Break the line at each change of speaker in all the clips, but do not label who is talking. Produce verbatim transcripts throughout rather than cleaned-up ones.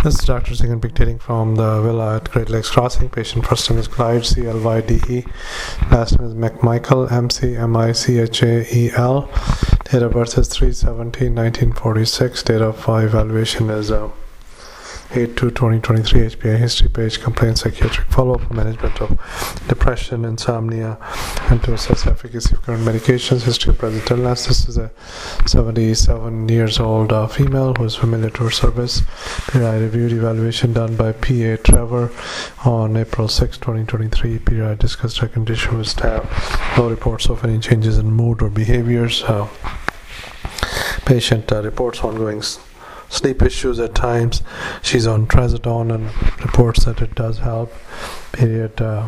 This is Doctor Singh dictating from the villa at Great Lakes Crossing. Patient first name is Clyde, C L Y D E. Last name is McMichael, M C M I C H A E L. Date of birth is three seventeen nineteen forty-six. Date of uh, evaluation is uh, eight two twenty twenty-three. H P I history page, complaint, psychiatric follow-up for management of depression, insomnia, and to assess efficacy of current medications. History of present illness. This is a seventy-seven years old uh, female who is familiar to her service. P I reviewed evaluation done by P A Trevor on April sixth twenty twenty-three. P I discussed her condition with staff. No reports of any changes in mood or behaviors. Uh, patient uh, reports ongoing s- sleep issues at times. She's on trazodone and reports that it does help. Period. Uh,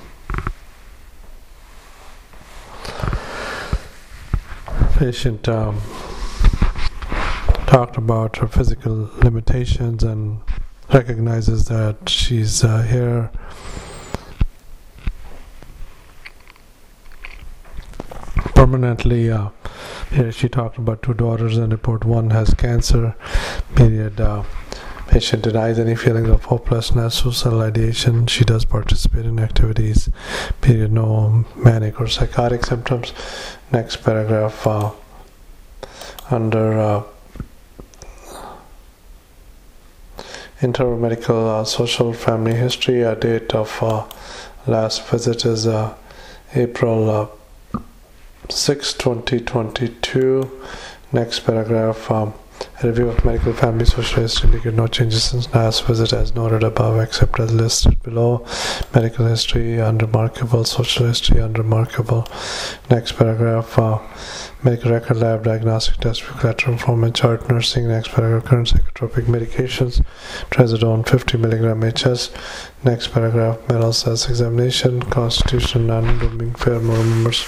patient um, talked about her physical limitations and recognizes that she's uh, here permanently. Uh, here she talked about two daughters and report one has cancer. Period. Uh, patient denies any feelings of hopelessness, suicidal ideation. She does participate in activities. Period. No manic or psychotic symptoms. Next paragraph. Uh, under uh, intermedical uh, social family history, a date of uh, last visit is uh, April uh, sixth twenty twenty-two. Next paragraph. Um, a review of medical family social history indicate no changes since last visit as noted above except as listed below. Medical history unremarkable, social history unremarkable. Next paragraph. Uh, medical record lab diagnostic test for collateral form and chart nursing. Next paragraph. Current psychotropic medications. Trazodone fifty milligram H S. Next paragraph. Mental health examination. Constitution non-being fair members.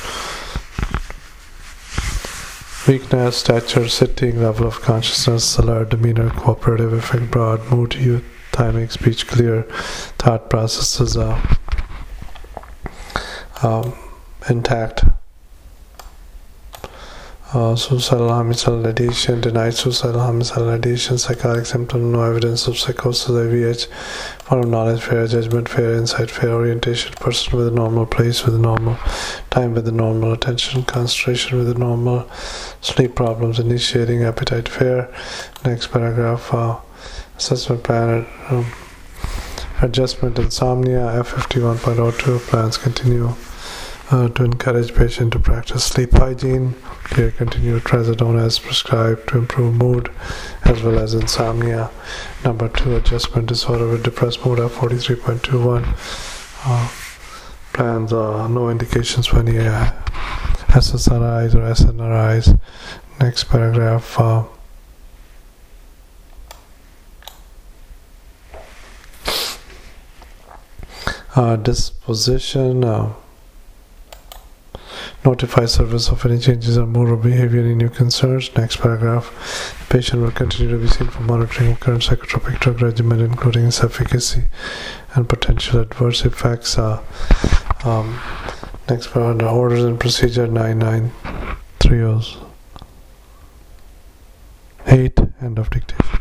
Weakness, stature, sitting, level of consciousness, alert, demeanor, cooperative, effect, broad, mood, youth, timing, speech clear, thought processes uh, um, intact. Uh, suicidal homicidal ideation, denied suicidal homicidal ideation, psychotic symptoms, no evidence of psychosis, I V H, form of knowledge, fair judgment, fair insight, fair orientation, person with a normal place, with a normal time, with a normal attention, concentration, with a normal sleep problems, initiating appetite, fair. Next paragraph, uh, assessment plan, um, adjustment, insomnia, F fifty-one point oh two, plans continue. Uh, to encourage patient to practice sleep hygiene. Here, continue trazodone as prescribed to improve mood as well as insomnia. Number two, adjustment disorder with depressed mood, F forty-three point two one. Uh, plans, uh, no indications for any uh, S S R Is or S N R Is. Next paragraph. Uh, uh, disposition. Uh, Notify service of any changes in mood or behavior, any new concerns. Next paragraph. The patient will continue to be seen for monitoring of current psychotropic drug regimen, including its efficacy and potential adverse effects. Uh, um, next paragraph. Orders and procedure nine nine three oh eight. End of dictation.